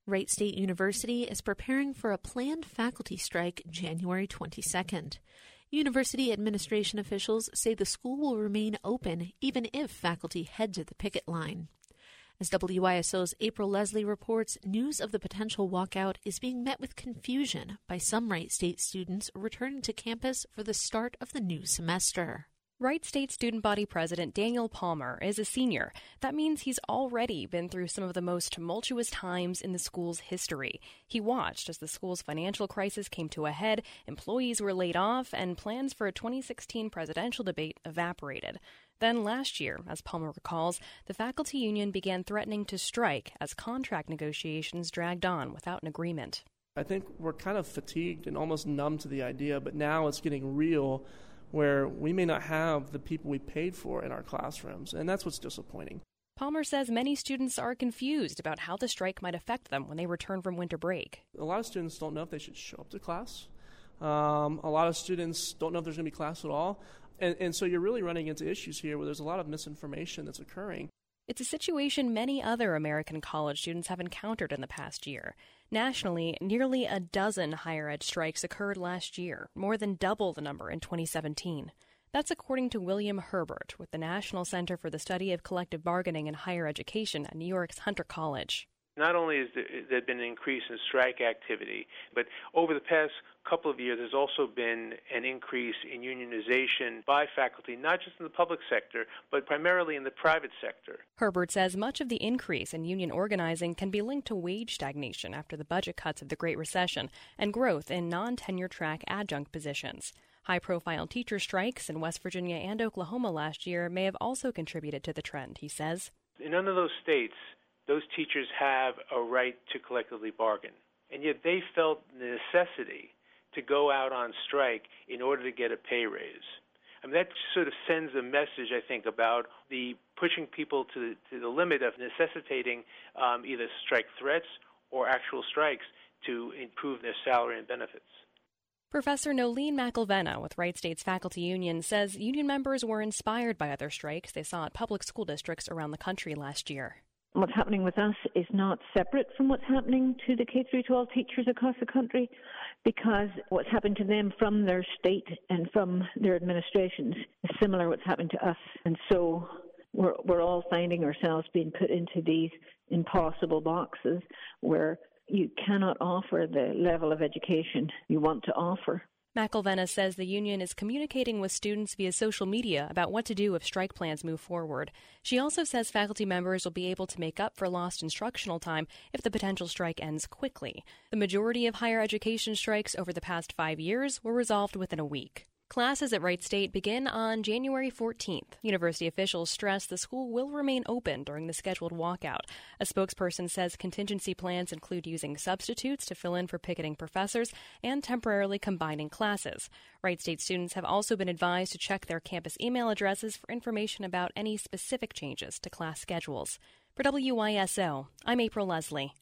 Wright State University is preparing for a planned faculty strike January 22nd. University administration officials say the school will remain open even if faculty head to the picket line. As WISO's April Leslie reports, news of the potential walkout is being met with confusion by some Wright State students returning to campus for the start of the new semester. Wright State Student Body President Daniel Palmer is a senior. That means he's already been through some of the most tumultuous times in the school's history. He watched as the school's financial crisis came to a head, employees were laid off, and plans for a 2016 presidential debate evaporated. Then last year, as Palmer recalls, the faculty union began threatening to strike as contract negotiations dragged on without an agreement. I think we're kind of fatigued and almost numb to the idea, but now it's getting real, where we may not have the people we paid for in our classrooms, and that's what's disappointing. Palmer says many students are confused about how the strike might affect them when they return from winter break. A lot of students don't know if they should show up to class. A lot of students don't know if there's going to be class at all. And so you're really running into issues here where there's a lot of misinformation that's occurring. It's a situation many other American college students have encountered in the past year. Nationally, nearly a dozen higher ed strikes occurred last year, more than double the number in 2017. That's according to William Herbert with the National Center for the Study of Collective Bargaining in Higher Education at New York's Hunter College. Not only has there been an increase in strike activity, but over the past couple of years, there's also been an increase in unionization by faculty, not just in the public sector, but primarily in the private sector. Herbert says much of the increase in union organizing can be linked to wage stagnation after the budget cuts of the Great Recession and growth in non-tenure track adjunct positions. High-profile teacher strikes in West Virginia and Oklahoma last year may have also contributed to the trend, he says. In none of those states, those teachers have a right to collectively bargain, and yet they felt the necessity to go out on strike in order to get a pay raise. I mean, that sort of sends a message, I think, about the pushing people to the limit of necessitating either strike threats or actual strikes to improve their salary and benefits. Professor Nolene McElvenna with Wright State's faculty union says union members were inspired by other strikes they saw at public school districts around the country last year. What's happening with us is not separate from what's happening to the K-12 teachers across the country, because what's happened to them from their state and from their administrations is similar to what's happened to us. And so we're all finding ourselves being put into these impossible boxes where you cannot offer the level of education you want to offer. McElvenna says the union is communicating with students via social media about what to do if strike plans move forward. She also says faculty members will be able to make up for lost instructional time if the potential strike ends quickly. The majority of higher education strikes over the past 5 years were resolved within a week. Classes at Wright State begin on January 14th. University officials stress the school will remain open during the scheduled walkout. A spokesperson says contingency plans include using substitutes to fill in for picketing professors and temporarily combining classes. Wright State students have also been advised to check their campus email addresses for information about any specific changes to class schedules. For WISO, I'm April Leslie.